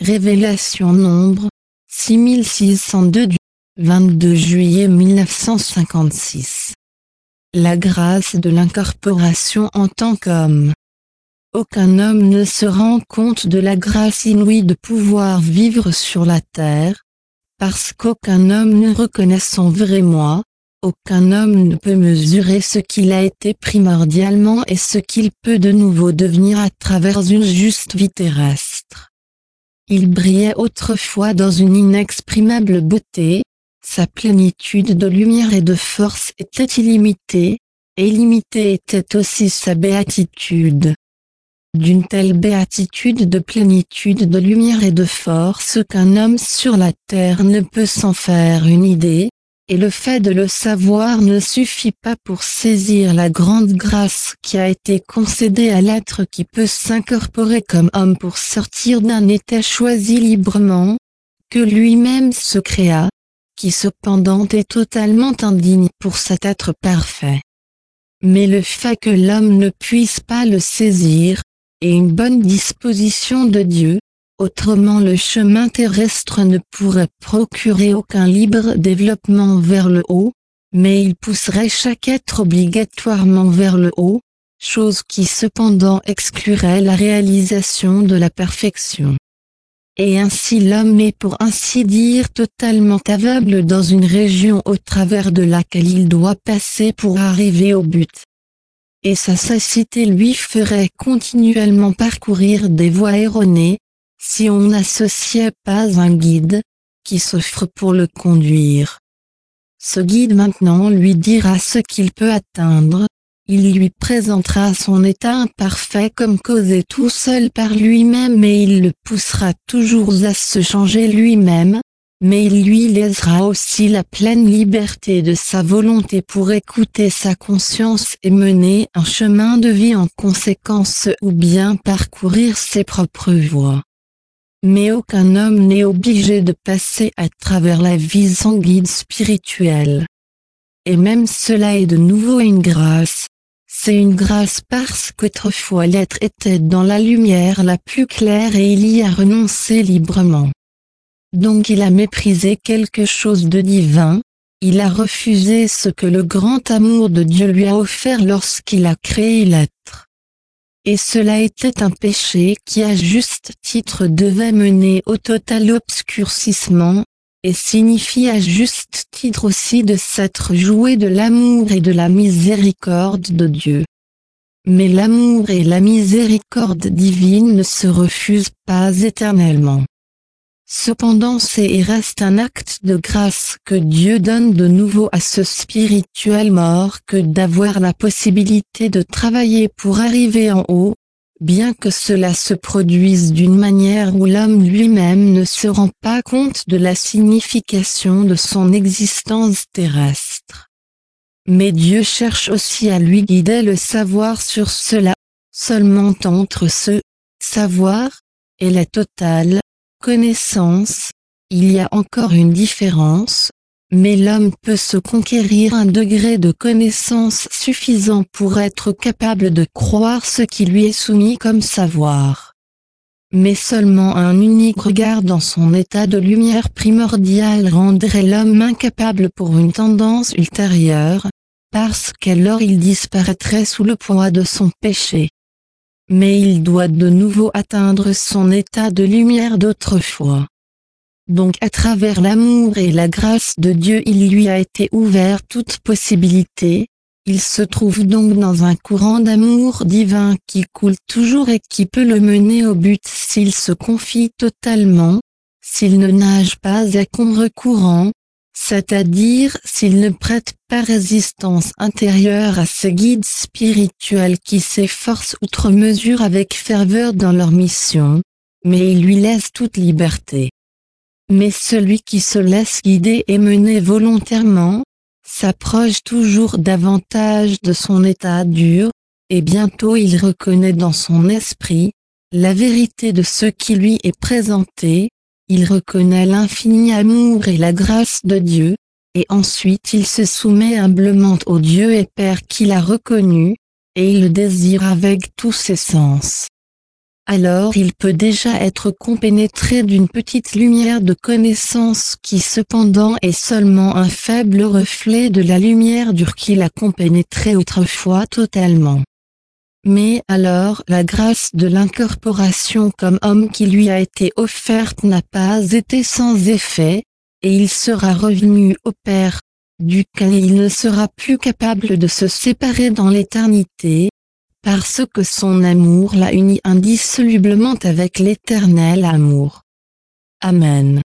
Révélation Nombre 6602 du 22 juillet 1956. La grâce de l'incorporation en tant qu'homme. Aucun homme ne se rend compte de la grâce inouïe de pouvoir vivre sur la terre, parce qu'aucun homme ne reconnaît son vrai moi, aucun homme ne peut mesurer ce qu'il a été primordialement et ce qu'il peut de nouveau devenir à travers une juste vie terrestre. Il brillait autrefois dans une inexprimable beauté, sa plénitude de lumière et de force était illimitée, et illimitée était aussi sa béatitude. D'une telle béatitude de plénitude de lumière et de force qu'un homme sur la terre ne peut s'en faire une idée, et le fait de le savoir ne suffit pas pour saisir la grande grâce qui a été concédée à l'être qui peut s'incorporer comme homme pour sortir d'un état choisi librement, que lui-même se créa, qui cependant est totalement indigne pour cet être parfait. Mais le fait que l'homme ne puisse pas le saisir, est une bonne disposition de Dieu, autrement le chemin terrestre ne pourrait procurer aucun libre développement vers le haut, mais il pousserait chaque être obligatoirement vers le haut, chose qui cependant exclurait la réalisation de la perfection. Et ainsi l'homme est pour ainsi dire totalement aveugle dans une région au travers de laquelle il doit passer pour arriver au but. Et sa satiété lui ferait continuellement parcourir des voies erronées, si on n'associait pas un guide, qui s'offre pour le conduire. Ce guide maintenant lui dira ce qu'il peut atteindre, il lui présentera son état imparfait comme causé tout seul par lui-même et il le poussera toujours à se changer lui-même, mais il lui laissera aussi la pleine liberté de sa volonté pour écouter sa conscience et mener un chemin de vie en conséquence ou bien parcourir ses propres voies. Mais aucun homme n'est obligé de passer à travers la vie sans guide spirituel. Et même cela est de nouveau une grâce. C'est une grâce parce qu'autrefois l'être était dans la lumière la plus claire et il y a renoncé librement. Donc il a méprisé quelque chose de divin, il a refusé ce que le grand amour de Dieu lui a offert lorsqu'il a créé l'être. Et cela était un péché qui à juste titre devait mener au total obscurcissement, et signifie à juste titre aussi de s'être joué de l'amour et de la miséricorde de Dieu. Mais l'amour et la miséricorde divine ne se refusent pas éternellement. Cependant c'est et reste un acte de grâce que Dieu donne de nouveau à ce spirituel mort que d'avoir la possibilité de travailler pour arriver en haut, bien que cela se produise d'une manière où l'homme lui-même ne se rend pas compte de la signification de son existence terrestre. Mais Dieu cherche aussi à lui guider le savoir sur cela, seulement entre ce savoir et la totale connaissance, il y a encore une différence, mais l'homme peut se conquérir un degré de connaissance suffisant pour être capable de croire ce qui lui est soumis comme savoir. Mais seulement un unique regard dans son état de lumière primordiale rendrait l'homme incapable pour une tendance ultérieure, parce qu'alors il disparaîtrait sous le poids de son péché. Mais il doit de nouveau atteindre son état de lumière d'autrefois. Donc à travers l'amour et la grâce de Dieu il lui a été ouvert toute possibilité, il se trouve donc dans un courant d'amour divin qui coule toujours et qui peut le mener au but s'il se confie totalement, s'il ne nage pas à contre-courant, c'est-à-dire s'il ne prête pas résistance intérieure à ces guides spirituels qui s'efforcent outre mesure avec ferveur dans leur mission, mais il lui laisse toute liberté. Mais celui qui se laisse guider et mener volontairement, s'approche toujours davantage de son état dur, et bientôt il reconnaît dans son esprit, la vérité de ce qui lui est présenté, il reconnaît l'infini amour et la grâce de Dieu, et ensuite il se soumet humblement au Dieu et Père qu'il a reconnu, et il le désire avec tous ses sens. alors il peut déjà être compénétré d'une petite lumière de connaissance qui cependant est seulement un faible reflet de la lumière dure qui l'a compénétré autrefois totalement. Mais alors la grâce de l'incorporation comme homme qui lui a été offerte n'a pas été sans effet, et il sera revenu au Père, duquel il ne sera plus capable de se séparer dans l'éternité, parce que son amour l'a uni indissolublement avec l'éternel amour. Amen.